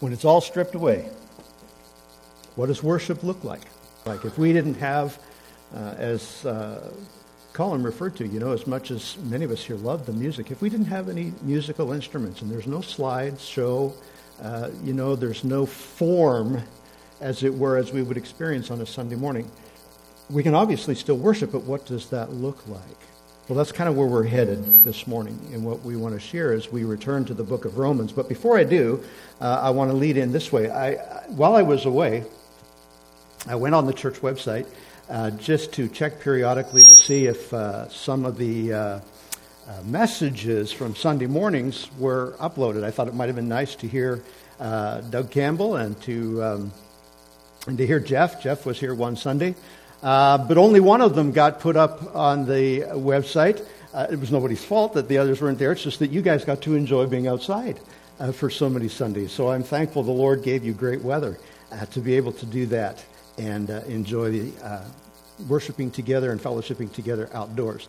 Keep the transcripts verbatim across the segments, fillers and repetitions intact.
when it's all stripped away, what does worship look like? Like if we didn't have, uh, as uh, Colin referred to, you know, as much as many of us here love the music, if we didn't have any musical instruments and there's no slides, show, uh, you know, there's no form, as it were, as we would experience on a Sunday morning, we can obviously still worship, but what does that look like? Well, that's kind of where we're headed this morning, and what we want to share as we return to the book of Romans. But before I do, uh, I want to lead in this way. I, while I was away, I went on the church website uh, just to check periodically to see if uh, some of the uh, uh, messages from Sunday mornings were uploaded. I thought it might have been nice to hear uh, Doug Campbell and to um, and to hear Jeff. Jeff was here one Sunday. Uh, but only one of them got put up on the website. Uh, it was nobody's fault that the others weren't there. It's just that you guys got to enjoy being outside uh, for so many Sundays. So I'm thankful the Lord gave you great weather uh, to be able to do that and uh, enjoy the uh, worshiping together and fellowshipping together outdoors.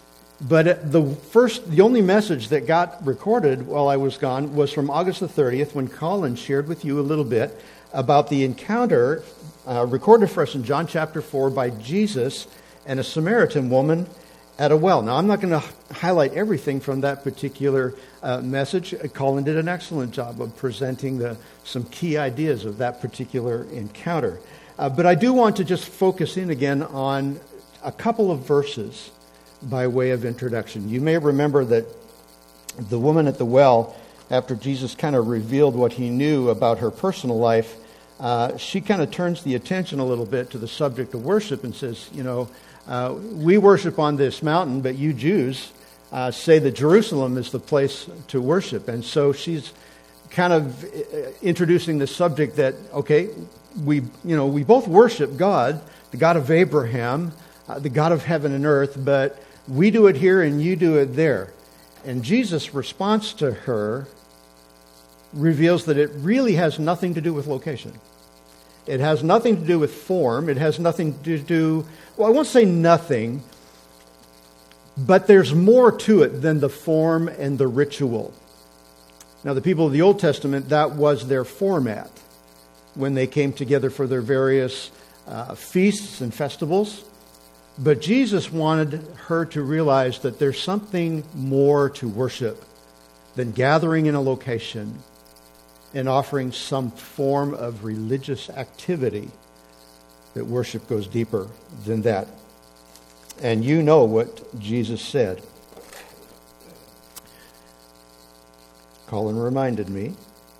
But the first, the only message that got recorded while I was gone was from August the thirtieth, when Colin shared with you a little bit about the encounter Uh, recorded for us in John chapter four by Jesus and a Samaritan woman at a well. Now, I'm not going to highlight everything from that particular uh, message. Colin did an excellent job of presenting the, some key ideas of that particular encounter. Uh, but I do want to just focus in again on a couple of verses by way of introduction. You may remember that the woman at the well, after Jesus kind of revealed what he knew about her personal life, Uh, she kind of turns the attention a little bit to the subject of worship and says, you know, uh, we worship on this mountain, but you Jews uh, say that Jerusalem is the place to worship. And so she's kind of introducing the subject that, okay, we, you know, we both worship God, the God of Abraham, uh, the God of heaven and earth, but we do it here and you do it there. And Jesus' response to her reveals that it really has nothing to do with location. It has nothing to do with form. It has nothing to do, well, I won't say nothing, but there's more to it than the form and the ritual. Now, the people of the Old Testament, that was their format when they came together for their various uh, feasts and festivals. But Jesus wanted her to realize that there's something more to worship than gathering in a location and offering some form of religious activity. That worship goes deeper than that. And you know what Jesus said. Colin reminded me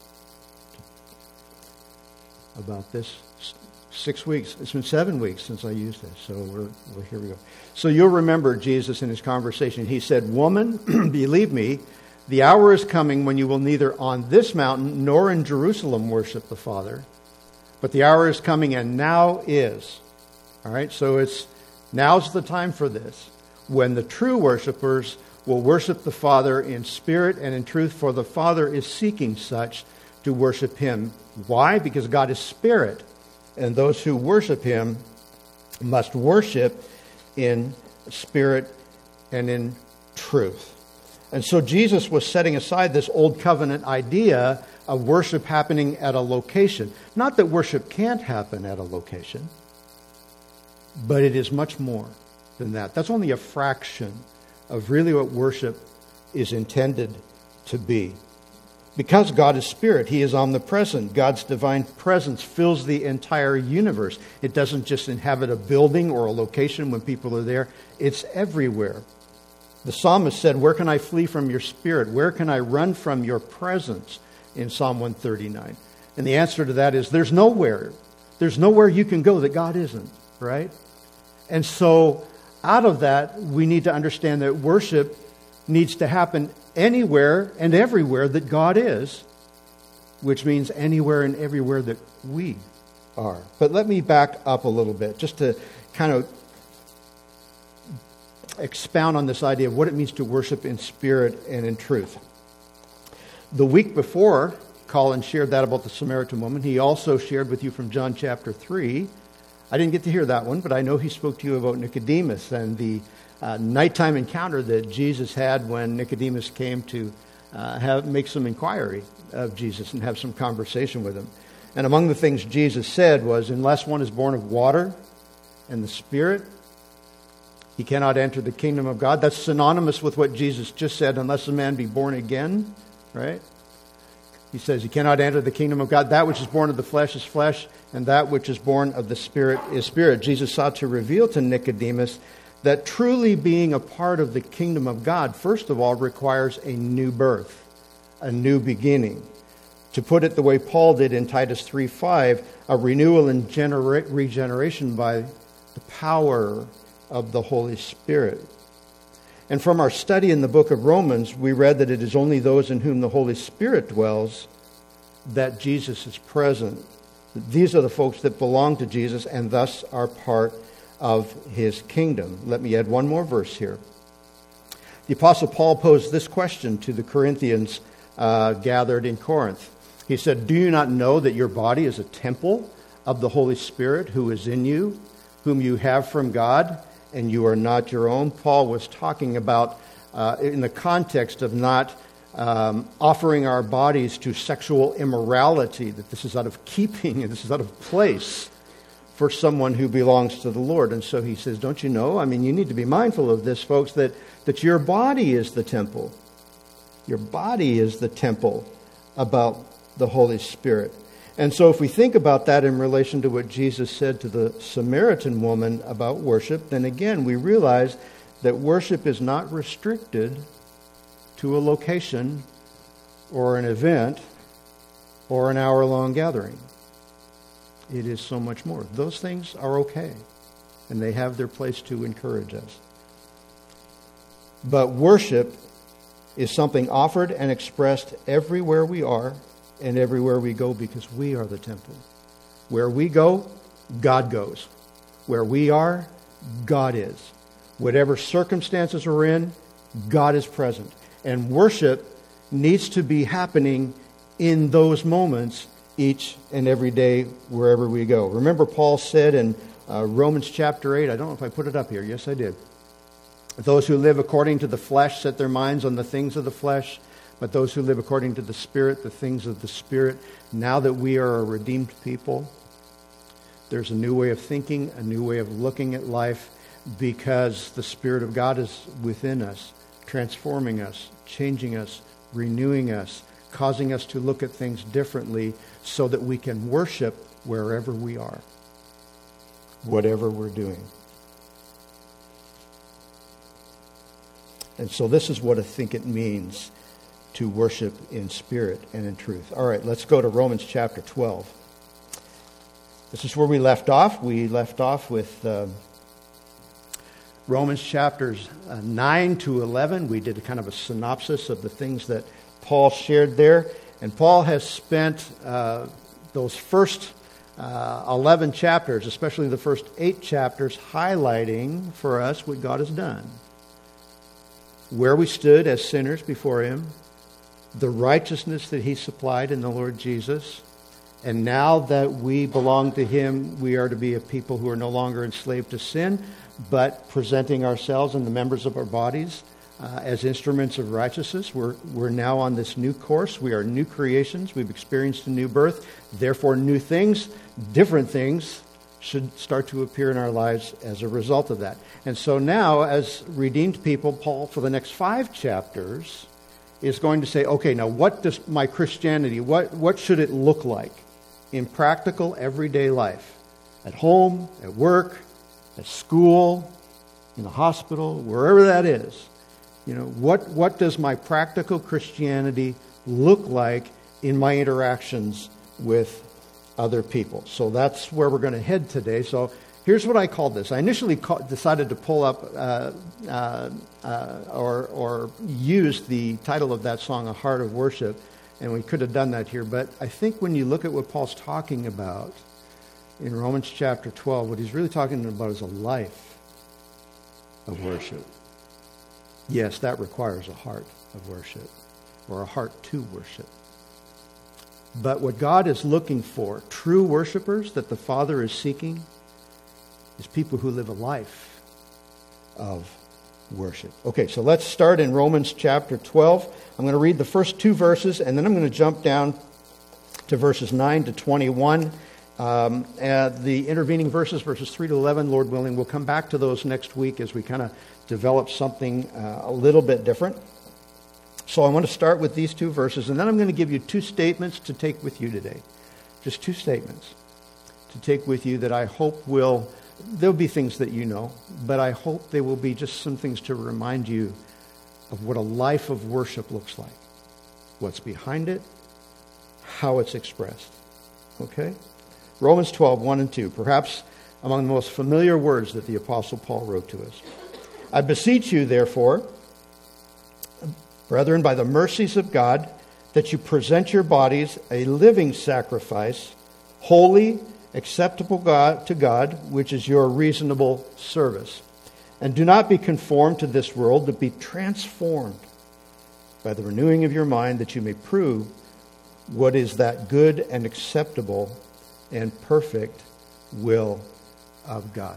about this six weeks. It's been seven weeks since I used this, so we're, well, here we go. So you'll remember Jesus in his conversation. He said, "Woman, believe me, the hour is coming when you will neither on this mountain nor in Jerusalem worship the Father, but the hour is coming and now is." All right, so it's now's the time for this, when the true worshipers will worship the Father in spirit and in truth, for the Father is seeking such to worship him. Why? Because God is spirit, and those who worship him must worship in spirit and in truth. And so Jesus was setting aside this old covenant idea of worship happening at a location. Not that worship can't happen at a location, but it is much more than that. That's only a fraction of really what worship is intended to be. Because God is spirit, he is omnipresent. God's divine presence fills the entire universe. It doesn't just inhabit a building or a location when people are there. It's everywhere. The psalmist said, "Where can I flee from your spirit? Where can I run from your presence?" in Psalm one thirty-nine. And the answer to that is there's nowhere. There's nowhere you can go that God isn't, right? And so out of that, we need to understand that worship needs to happen anywhere and everywhere that God is, which means anywhere and everywhere that we are. But let me back up a little bit just to kind of expound on this idea of what it means to worship in spirit and in truth. The week before, Colin shared that about the Samaritan woman. He also shared with you from John chapter three. I didn't get to hear that one, but I know he spoke to you about Nicodemus and the uh, nighttime encounter that Jesus had when Nicodemus came to uh, have make some inquiry of Jesus and have some conversation with him. And among the things Jesus said was, unless one is born of water and the Spirit, he cannot enter the kingdom of God. That's synonymous with what Jesus just said, unless a man be born again, right? He says he cannot enter the kingdom of God. That which is born of the flesh is flesh, and that which is born of the Spirit is spirit. Jesus sought to reveal to Nicodemus that truly being a part of the kingdom of God, first of all, requires a new birth, a new beginning. To put it the way Paul did in Titus three five, a renewal and genera- regeneration by the power of the Holy Spirit. And from our study in the book of Romans, we read that it is only those in whom the Holy Spirit dwells that Jesus is present. These are the folks that belong to Jesus and thus are part of his kingdom. Let me add one more verse here. The Apostle Paul posed this question to the Corinthians uh, gathered in Corinth. He said, "Do you not know that your body is a temple of the Holy Spirit who is in you, whom you have from God, and you are not your own?" Paul was talking about, uh, in the context of not um, offering our bodies to sexual immorality, that this is out of keeping and this is out of place for someone who belongs to the Lord. And so he says, don't you know? I mean, you need to be mindful of this, folks, that, that your body is the temple. Your body is the temple about the Holy Spirit. And so if we think about that in relation to what Jesus said to the Samaritan woman about worship, then again we realize that worship is not restricted to a location or an event or an hour-long gathering. It is so much more. Those things are okay, and they have their place to encourage us. But worship is something offered and expressed everywhere we are and everywhere we go, because we are the temple. Where we go, God goes. Where we are, God is. Whatever circumstances we're in, God is present. And worship needs to be happening in those moments each and every day wherever we go. Remember, Paul said in uh, Romans chapter eight, I don't know if I put it up here. Yes, I did. Those who live according to the flesh set their minds on the things of the flesh, but those who live according to the Spirit, the things of the Spirit. Now that we are a redeemed people, there's a new way of thinking, a new way of looking at life, because the Spirit of God is within us, transforming us, changing us, renewing us, causing us to look at things differently so that we can worship wherever we are, whatever we're doing. And so this is what I think it means to worship in spirit and in truth. All right, let's go to Romans chapter twelve. This is where we left off. We left off with uh, Romans chapters uh, nine to eleven. We did a kind of a synopsis of the things that Paul shared there. And Paul has spent uh, those first uh, eleven chapters, especially the first eight chapters, highlighting for us what God has done. Where we stood as sinners before Him, the righteousness that He supplied in the Lord Jesus, and now that we belong to Him, we are to be a people who are no longer enslaved to sin, but presenting ourselves and the members of our bodies uh, as instruments of righteousness. We're, we're now on this new course. We are new creations. We've experienced a new birth. Therefore, new things, different things, should start to appear in our lives as a result of that. And so now, as redeemed people, Paul, for the next five chapters, is going to say, okay, now what does my Christianity, what, what should it look like in practical, everyday life? At home, at work, at school, in the hospital, wherever that is. You know, what, what does my practical Christianity look like in my interactions with other people? So that's where we're going to head today. So here's what I called this. I initially ca- decided to pull up uh, uh, uh, or, or use the title of that song, A Heart of Worship, and we could have done that here. But I think when you look at what Paul's talking about in Romans chapter twelve, what he's really talking about is a life of worship. Yes, that requires a heart of worship, or a heart to worship. But what God is looking for, true worshipers that the Father is seeking, is people who live a life of worship. Okay, so let's start in Romans chapter twelve. I'm going to read the first two verses, and then I'm going to jump down to verses nine to twenty-one. Um, and the intervening verses, verses three to eleven, Lord willing, we'll come back to those next week as we kind of develop something uh, a little bit different. So I want to start with these two verses, and then I'm going to give you two statements to take with you today. Just two statements to take with you that I hope will, there'll be things that you know, but I hope they will be just some things to remind you of what a life of worship looks like, what's behind it, how it's expressed. Okay? Romans twelve, one and two, perhaps among the most familiar words that the Apostle Paul wrote to us. I beseech you, therefore, brethren, by the mercies of God, that you present your bodies a living sacrifice, holy, acceptable God, to God, which is your reasonable service. And do not be conformed to this world, but be transformed by the renewing of your mind, that you may prove what is that good and acceptable and perfect will of God.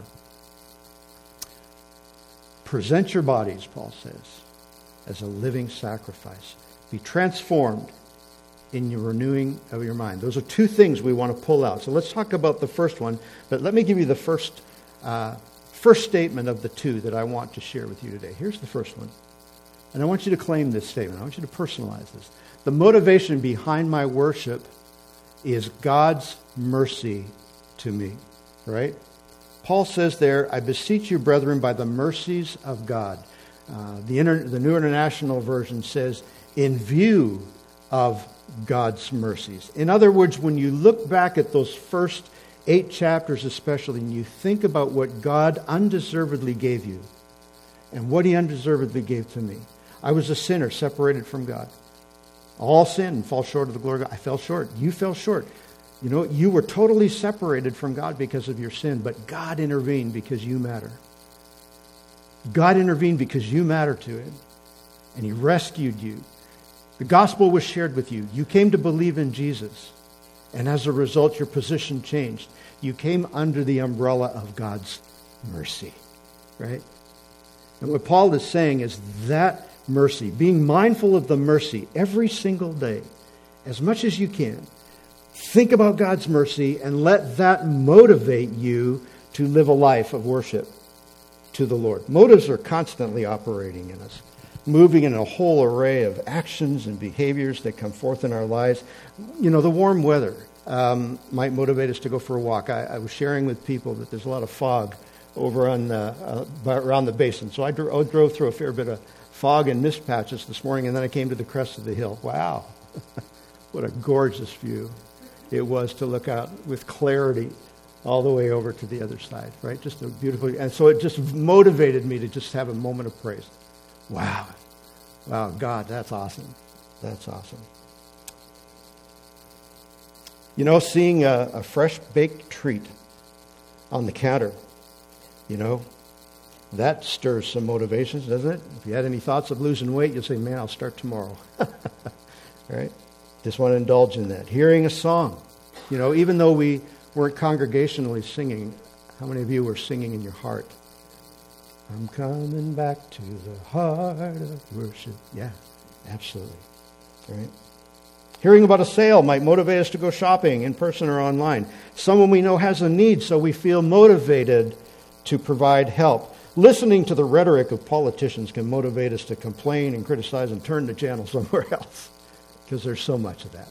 Present your bodies, Paul says, as a living sacrifice. Be transformed in your renewing of your mind. Those are two things we want to pull out. So let's talk about the first one, but let me give you the first uh, first statement of the two that I want to share with you today. Here's the first one. And I want you to claim this statement. I want you to personalize this. The motivation behind my worship is God's mercy to me. Right? Paul says there, I beseech you, brethren, by the mercies of God. Uh, the, inter- the New International Version says, in view of God's mercies. In other words, when you look back at those first eight chapters especially, and you think about what God undeservedly gave you, and what he undeservedly gave to me. I was a sinner separated from God. All sin and fall short of the glory of God. I fell short. You fell short. You know, you were totally separated from God because of your sin, but God intervened because you matter. God intervened because you matter to him, and he rescued you. The gospel was shared with you. You came to believe in Jesus, and as a result, your position changed. You came under the umbrella of God's mercy, right? And what Paul is saying is that mercy, being mindful of the mercy every single day, as much as you can, think about God's mercy and let that motivate you to live a life of worship to the Lord. Motives are constantly operating in us, moving in a whole array of actions and behaviors that come forth in our lives. You know, the warm weather um, might motivate us to go for a walk. I, I was sharing with people that there's a lot of fog over on uh, uh, around the basin. So I, dro- I drove through a fair bit of fog and mist patches this morning, and then I came to the crest of the hill. Wow, what a gorgeous view it was to look out with clarity all the way over to the other side, right? Just a beautiful, and so it just motivated me to just have a moment of praise. Wow. Wow, God, that's awesome. That's awesome. You know, seeing a, a fresh baked treat on the counter, you know, that stirs some motivations, doesn't it? If you had any thoughts of losing weight, you'll say, man, I'll start tomorrow. Right? Just want to indulge in that. Hearing a song. You know, even though we weren't congregationally singing, how many of you were singing in your heart? I'm coming back to the heart of worship. Yeah, absolutely. Right? Hearing about a sale might motivate us to go shopping in person or online. Someone we know has a need, so we feel motivated to provide help. Listening to the rhetoric of politicians can motivate us to complain and criticize and turn the channel somewhere else, because there's so much of that.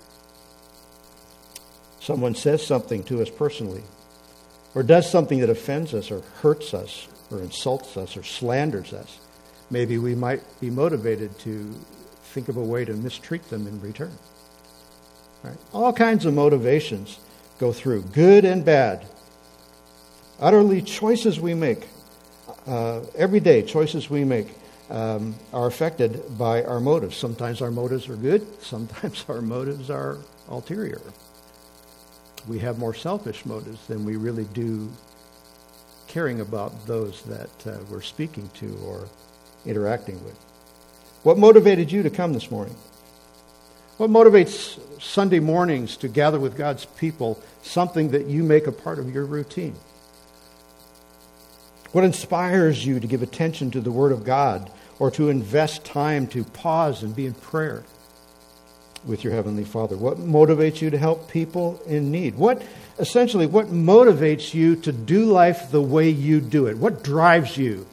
Someone says something to us personally, or does something that offends us or hurts us or insults us or slanders us. Maybe we might be motivated to think of a way to mistreat them in return. Right? All kinds of motivations go through, good and bad. Utterly, choices we make, uh, every day choices we make um, are affected by our motives. Sometimes our motives are good. Sometimes our motives are ulterior. We have more selfish motives than we really do caring about those that uh, we're speaking to or interacting with. What motivated you to come this morning? What motivates Sunday mornings to gather with God's people, something that you make a part of your routine? What inspires you to give attention to the Word of God or to invest time to pause and be in prayer with your Heavenly Father? What motivates you to help people in need? What, essentially, what motivates you to do life the way you do it? What drives you?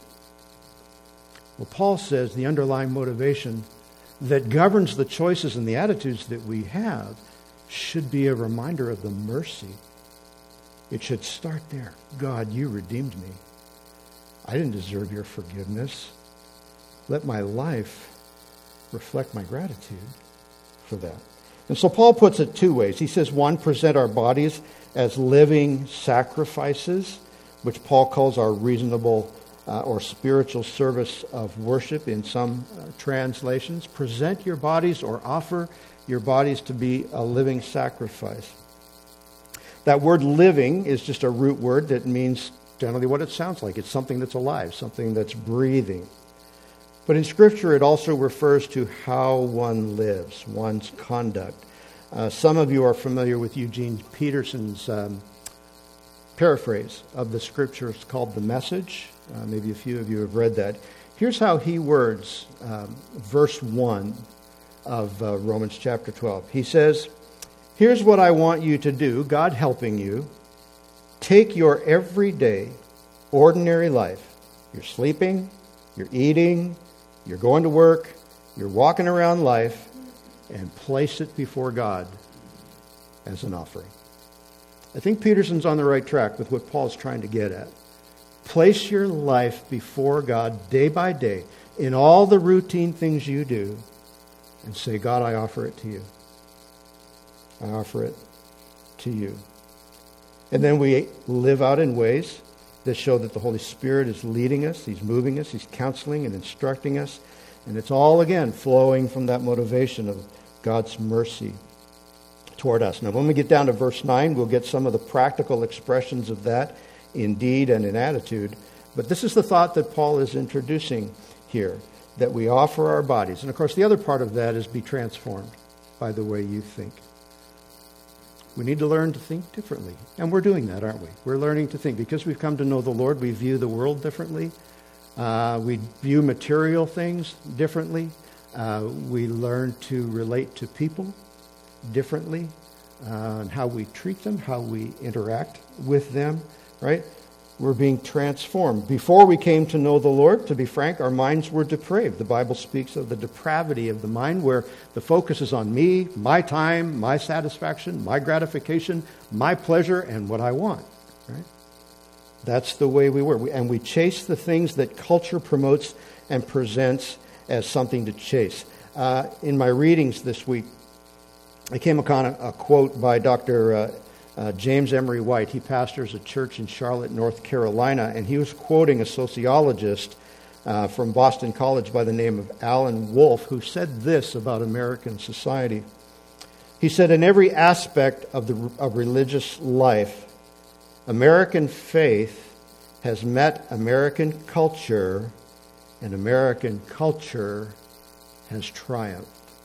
Well, Paul says the underlying motivation that governs the choices and the attitudes that we have should be a reminder of the mercy. It should start there. God, you redeemed me. I didn't deserve your forgiveness. Let my life reflect my gratitude for that. And so Paul puts it two ways. He says, one, present our bodies as living sacrifices, which Paul calls our reasonable uh, or spiritual service of worship in some uh, translations. Present your bodies or offer your bodies to be a living sacrifice. That word living is just a root word that means generally what it sounds like. It's something that's alive, something that's breathing. But in Scripture, it also refers to how one lives, one's conduct. Uh, some of you are familiar with Eugene Peterson's um, paraphrase of the Scriptures called The Message. Uh, maybe a few of you have read that. Here's how he words um, verse one of uh, Romans chapter twelve. He says, here's what I want you to do, God helping you. Take your everyday, ordinary life. You're sleeping, you're eating, you're going to work, you're walking around life, and place it before God as an offering. I think Peterson's on the right track with what Paul's trying to get at. Place your life before God day by day in all the routine things you do and say, God, I offer it to you. I offer it to you. And then we live out in ways that show that the Holy Spirit is leading us, He's moving us, He's counseling and instructing us. And it's all, again, flowing from that motivation of God's mercy toward us. Now, when we get down to verse nine, we'll get some of the practical expressions of that in deed and in attitude. But this is the thought that Paul is introducing here, that we offer our bodies. And, of course, the other part of that is be transformed by the way you think. We need to learn to think differently. And we're doing that, aren't we? We're learning to think. Because we've come to know the Lord, we view the world differently. Uh, we view material things differently. Uh, we learn to relate to people differently, uh, and how we treat them, how we interact with them, right? We're being transformed. Before we came to know the Lord, to be frank, our minds were depraved. The Bible speaks of the depravity of the mind, where the focus is on me, my time, my satisfaction, my gratification, my pleasure, and what I want, right? That's the way we were. We, and we chase the things that culture promotes and presents as something to chase. Uh, in my readings this week, I came upon a, a quote by Doctor Uh, uh, James Emery White. He pastors a church in Charlotte, North Carolina, and he was quoting a sociologist uh, from Boston College by the name of Alan Wolfe, who said this about American society. He said, in every aspect of the of religious life, American faith has met American culture, and American culture has triumphed.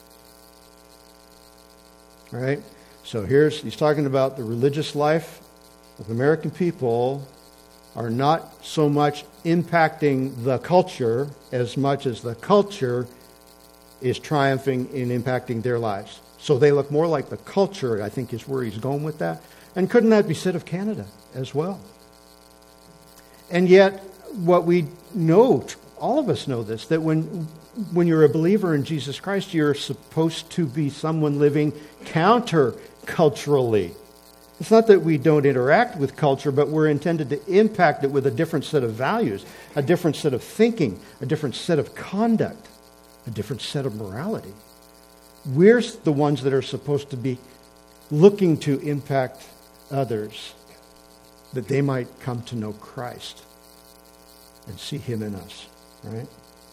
All right? So here's, he's talking about the religious life of American people are not so much impacting the culture as much as the culture is triumphing in impacting their lives. So they look more like the culture, I think, is where he's going with that. And couldn't that be said of Canada as well? And yet, what we know, all of us know this, that when when you're a believer in Jesus Christ, you're supposed to be someone living counter-culturally. It's not that we don't interact with culture, but we're intended to impact it with a different set of values, a different set of thinking, a different set of conduct, a different set of morality. We're the ones that are supposed to be looking to impact others, that they might come to know Christ and see Him in us, right?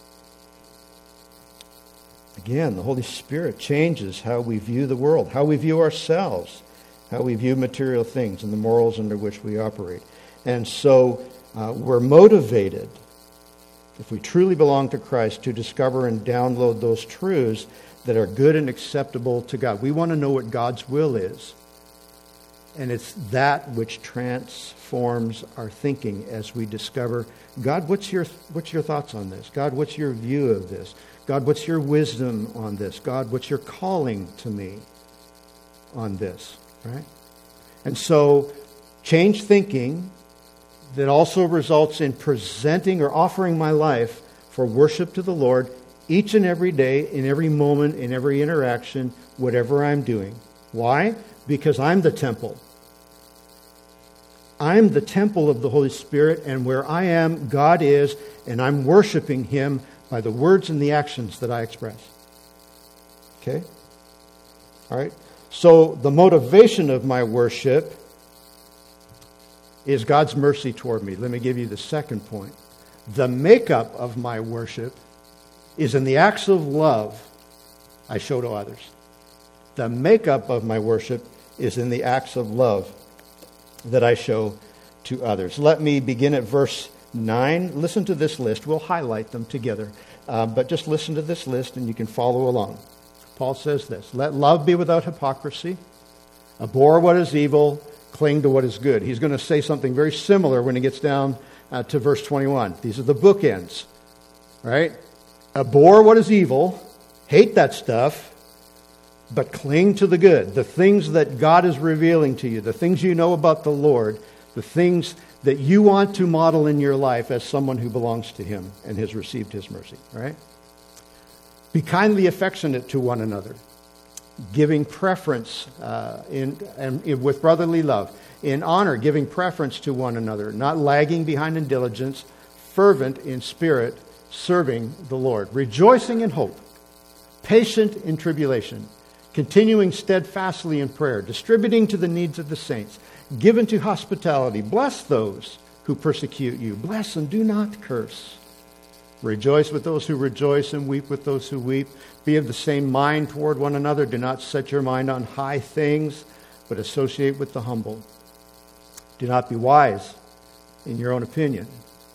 Again, the Holy Spirit changes how we view the world, how we view ourselves, how we view material things and the morals under which we operate. And so uh, we're motivated, if we truly belong to Christ, to discover and download those truths that are good and acceptable to God. We want to know what God's will is And it's that which transforms our thinking as we discover, God, what's your what's your thoughts on this? God, what's your view of this? God, what's your wisdom on this? God, what's your calling to me on this? Right? And so, change thinking that also results in presenting or offering my life for worship to the Lord each and every day, in every moment, in every interaction, whatever I'm doing. Why? Because I'm the temple. I'm the temple of the Holy Spirit, and where I am, God is, and I'm worshiping Him by the words and the actions that I express. Okay? All right? So the motivation of my worship is God's mercy toward me. Let me give you the second point. The makeup of my worship is in the acts of love I show to others. The makeup of my worship is in the acts of love that I show to others. Let me begin at verse nine. Listen to this list. We'll highlight them together. Uh, but just listen to this list and you can follow along. Paul says this: let love be without hypocrisy. Abhor what is evil. Cling to what is good. He's going to say something very similar when he gets down uh, to verse twenty-one. These are the bookends. Right? Abhor what is evil. Hate that stuff. But cling to the good, the things that God is revealing to you, the things you know about the Lord, the things that you want to model in your life as someone who belongs to Him and has received His mercy, right? Be kindly affectionate to one another, giving preference uh, in and with brotherly love, in honor, giving preference to one another, not lagging behind in diligence, fervent in spirit, serving the Lord, rejoicing in hope, patient in tribulation, continuing steadfastly in prayer, distributing to the needs of the saints, given to hospitality. Bless those who persecute you. Bless and do not curse. Rejoice with those who rejoice and weep with those who weep. Be of the same mind toward one another. Do not set your mind on high things, but associate with the humble. Do not be wise in your own opinion.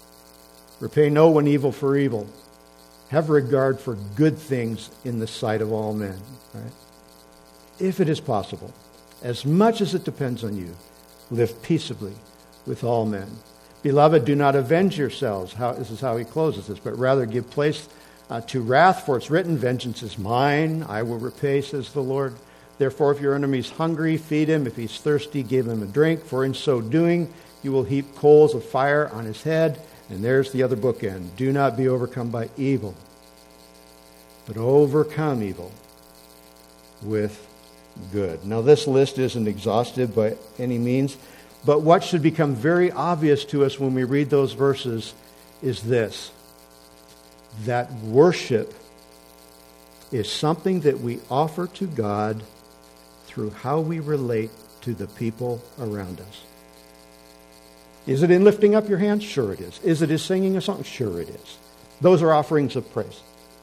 Repay no one evil for evil. Have regard for good things in the sight of all men. Right? If it is possible, as much as it depends on you, live peaceably with all men. Beloved, do not avenge yourselves. How, this is how he closes this. But rather give place uh, to wrath, for it's written, vengeance is mine, I will repay, says the Lord. Therefore, if your enemy is hungry, feed him. If he's thirsty, give him a drink. For in so doing, you will heap coals of fire on his head. And there's the other bookend. Do not be overcome by evil, but overcome evil with good. Now, this list isn't exhaustive by any means, but what should become very obvious to us when we read those verses is this: that worship is something that we offer to God through how we relate to the people around us. Is it in lifting up your hands? Sure it is. Is it in singing a song? Sure it is. Those are offerings of praise.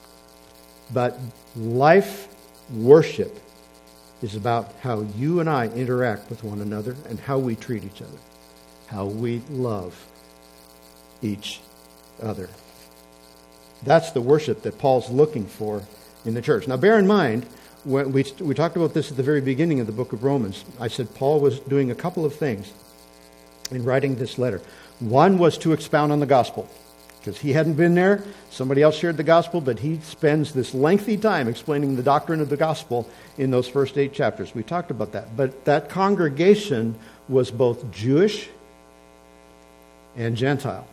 But life worship is about how you and I interact with one another and how we treat each other, how we love each other. That's the worship that Paul's looking for in the church. Now, bear in mind, when we, we talked about this at the very beginning of the book of Romans. I said Paul was doing a couple of things in writing this letter. One was to expound on the gospel, because he hadn't been there. Somebody else shared the gospel, but he spends this lengthy time explaining the doctrine of the gospel in those first eight chapters. We talked about that. But that congregation was both Jewish and Gentile.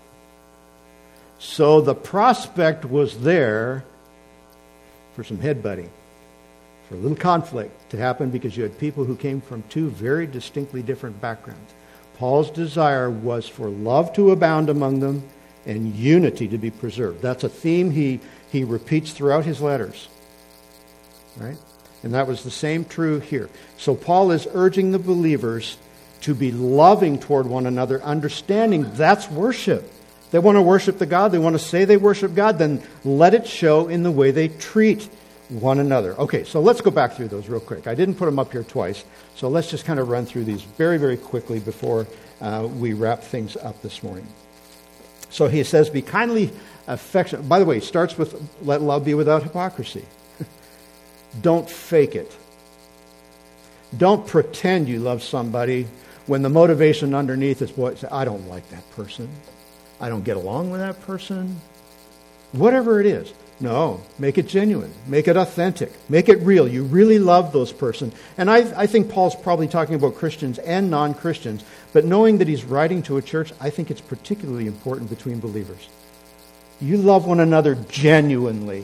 So the prospect was there for some headbutting, for a little conflict to happen, because you had people who came from two very distinctly different backgrounds. Paul's desire was for love to abound among them and unity to be preserved. That's a theme he, he repeats throughout his letters. Right? And that was the same true here. So Paul is urging the believers to be loving toward one another, understanding that's worship. They want to worship the God. They want to say they worship God. Then let it show in the way they treat one another. Okay, so let's go back through those real quick. I didn't put them up here twice, so let's just kind of run through these very, very quickly before uh, we wrap things up this morning. So he says, be kindly affectionate. By the way, it starts with, let love be without hypocrisy. Don't fake it. Don't pretend you love somebody when the motivation underneath is, boy, I don't like that person. I don't get along with that person. Whatever it is. No, make it genuine. Make it authentic. Make it real. You really love those person. And I, I think Paul's probably talking about Christians and non-Christians. But knowing that he's writing to a church, I think it's particularly important between believers. You love one another genuinely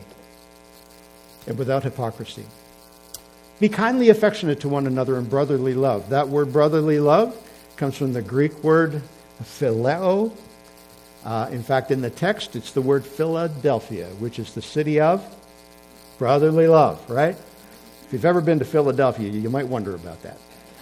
and without hypocrisy. Be kindly affectionate to one another in brotherly love. That word brotherly love comes from the Greek word phileo. Uh, in fact, in the text, it's the word Philadelphia, which is the city of brotherly love, right? If you've ever been to Philadelphia, you might wonder about that.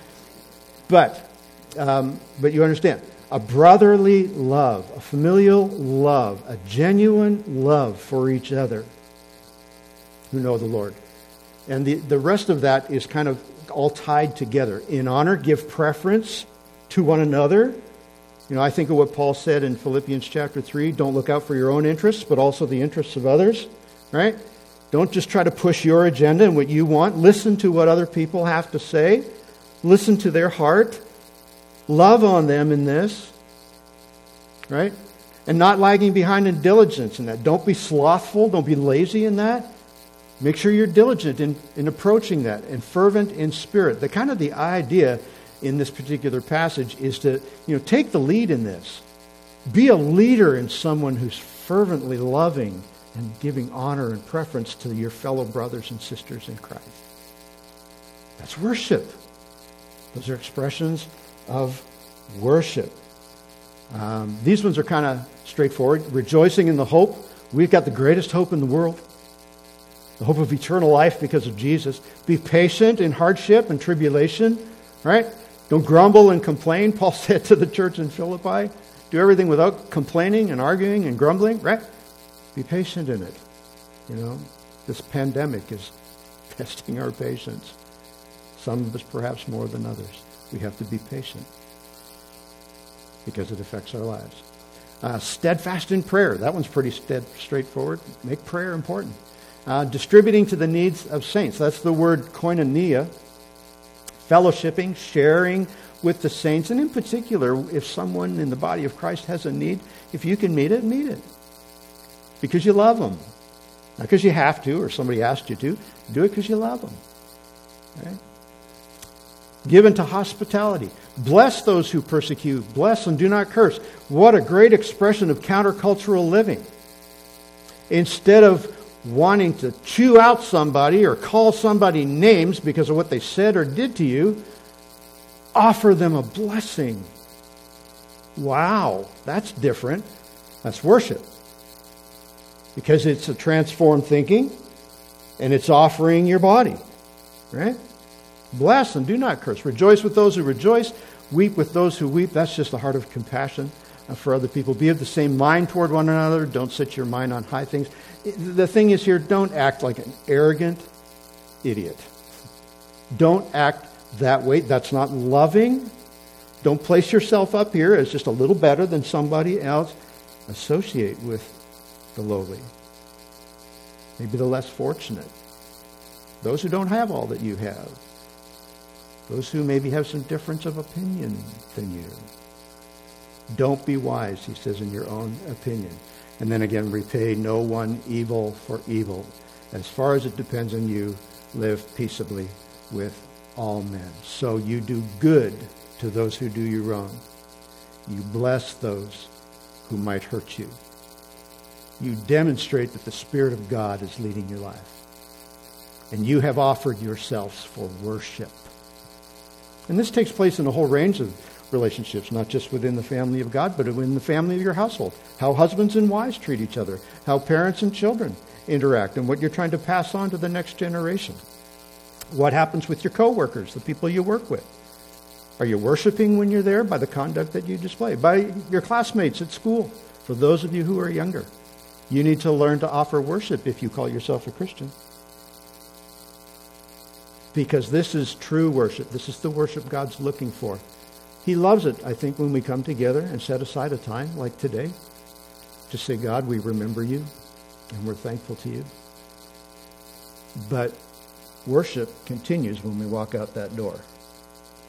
But, um, but you understand, a brotherly love, a familial love, a genuine love for each other who know the Lord. And the, the rest of that is kind of all tied together. In honor, give preference to one another. You know, I think of what Paul said in Philippians chapter three, don't look out for your own interests, but also the interests of others, right? Don't just try to push your agenda and what you want. Listen to what other people have to say. Listen to their heart. Love on them in this, right? And not lagging behind in diligence in that. Don't be slothful. Don't be lazy in that. Make sure you're diligent in, in approaching that and fervent in spirit. The kind of the idea in this particular passage is to, you know, take the lead in this. Be a leader in someone who's fervently loving and giving honor and preference to your fellow brothers and sisters in Christ. That's worship. Those are expressions of worship. Um, these ones are kind of straightforward. Rejoicing in the hope. We've got the greatest hope in the world. The hope of eternal life because of Jesus. Be patient in hardship and tribulation, right? Don't grumble and complain. Paul said to the church in Philippi, do everything without complaining and arguing and grumbling, right? Be patient in it. You know, this pandemic is testing our patience. Some of us perhaps more than others. We have to be patient because it affects our lives. Uh, steadfast in prayer. That one's pretty stead, straightforward. Make prayer important. Uh, distributing to the needs of saints. That's the word koinonia. Fellowshipping, sharing with the saints. And in particular, if someone in the body of Christ has a need, if you can meet it, meet it. Because you love them. Not because you have to or somebody asked you to. Do it because you love them. Right? Given to hospitality. Bless those who persecute. Bless and do not curse. What a great expression of countercultural living. Instead of wanting to chew out somebody or call somebody names because of what they said or did to you, offer them a blessing. Wow, that's different. That's worship. Because it's a transformed thinking and it's offering your body. Right? Bless and do not curse. Rejoice with those who rejoice. Weep with those who weep. That's just a heart of compassion for other people. Be of the same mind toward one another. Don't set your mind on high things. The thing is here, don't act like an arrogant idiot. Don't act that way. That's not loving. Don't place yourself up here as just a little better than somebody else. Associate with the lowly. Maybe the less fortunate. Those who don't have all that you have. Those who maybe have some difference of opinion than you. Don't be wise, he says, in your own opinion. And then again, repay no one evil for evil. As far as it depends on you, live peaceably with all men. So you do good to those who do you wrong. You bless those who might hurt you. You demonstrate that the Spirit of God is leading your life. And you have offered yourselves for worship. And this takes place in a whole range of relationships, not just within the family of God, but within the family of your household. How husbands and wives treat each other. How parents and children interact, and what you're trying to pass on to the next generation. What happens with your coworkers, the people you work with? Are you worshiping when you're there by the conduct that you display? By your classmates at school? For those of you who are younger, you need to learn to offer worship if you call yourself a Christian. Because this is true worship. This is the worship God's looking for. He loves it, I think, when we come together and set aside a time like today to say, God, we remember you and we're thankful to you. But worship continues when we walk out that door.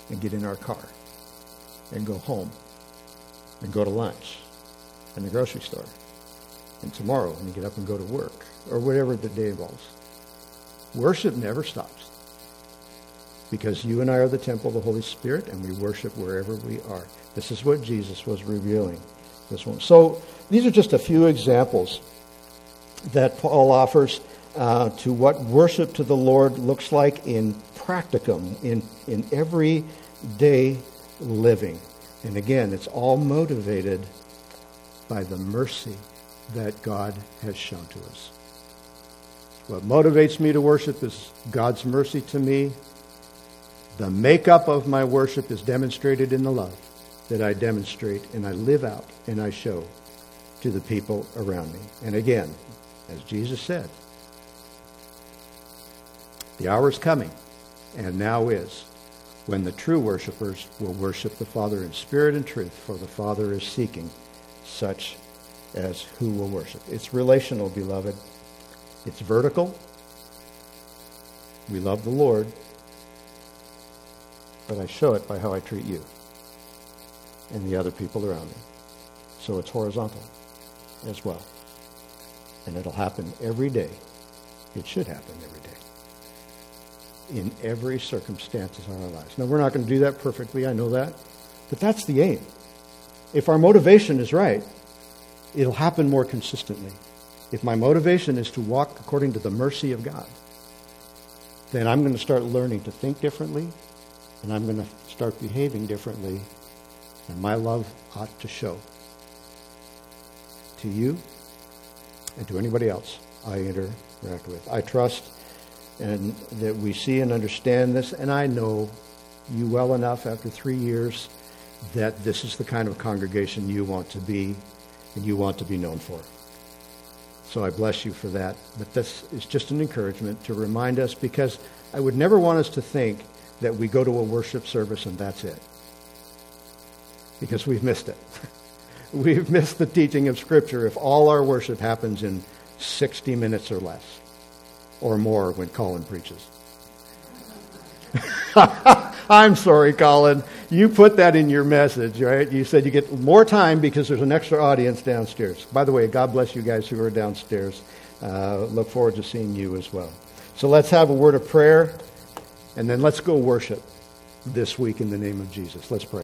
and get in our car and go home and go to lunch and the grocery store. And tomorrow when you get up and go to work or whatever the day involves. Worship never stops because you and I are the temple of the Holy Spirit and we worship wherever we are. This is what Jesus was revealing this one. So these are just a few examples that Paul offers uh, to what worship to the Lord looks like in practicum, in, in everyday living. And again, it's all motivated by the mercy that God has shown to us. What motivates me to worship is God's mercy to me. The makeup of my worship is demonstrated in the love that I demonstrate and I live out and I show to the people around me. And again, as Jesus said, the hour is coming, and now is, when the true worshipers will worship the Father in spirit and truth, for the Father is seeking such as who will worship. It's relational, beloved. It's vertical. We love the Lord, but I show it by how I treat you and the other people around me. So it's horizontal as well. And it'll happen every day. It should happen every day. In every circumstance of our lives. Now, we're not going to do that perfectly, I know that. But that's the aim. If our motivation is right, it'll happen more consistently. If my motivation is to walk according to the mercy of God, then I'm going to start learning to think differently, and I'm going to start behaving differently, and my love ought to show to you and to anybody else I interact with. I trust and that we see and understand this, and I know you well enough after three years that this is the kind of congregation you want to be and you want to be known for. So I bless you for that. But this is just an encouragement to remind us, because I would never want us to think that we go to a worship service and that's it. Because we've missed it. We've missed the teaching of Scripture if all our worship happens in sixty minutes or less. Or more when Colin preaches. I'm sorry, Colin. You put that in your message, right? You said you get more time because there's an extra audience downstairs. By the way, God bless you guys who are downstairs. Uh, look forward to seeing you as well. So let's have a word of prayer, and then let's go worship this week in the name of Jesus. Let's pray.